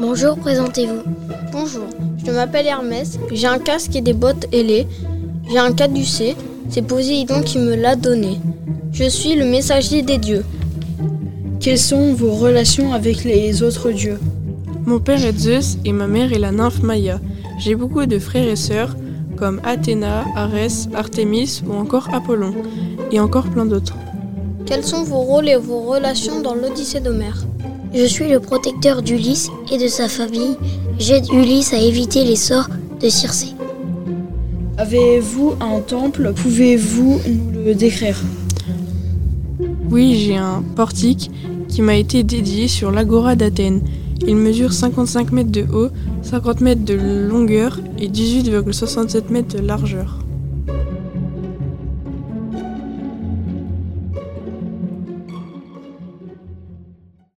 Bonjour, présentez-vous. Bonjour, je m'appelle Hermès, j'ai un casque et des bottes ailées, j'ai un caducée, c'est Poséidon qui me l'a donné. Je suis le messager des dieux. Quelles sont vos relations avec les autres dieux ? Mon père est Zeus et ma mère est la nymphe Maïa. J'ai beaucoup de frères et sœurs comme Athéna, Arès, Artémis ou encore Apollon, et encore plein d'autres. Quels sont vos rôles et vos relations dans l'Odyssée d'Homère ? Je suis le protecteur d'Ulysse et de sa famille. J'aide Ulysse à éviter les sorts de Circé. Avez-vous un temple ? Pouvez-vous nous le décrire ? Oui, j'ai un portique qui m'a été dédié sur l'agora d'Athènes. Il mesure 55 mètres de haut, 50 mètres de longueur et 18,67 mètres de largeur.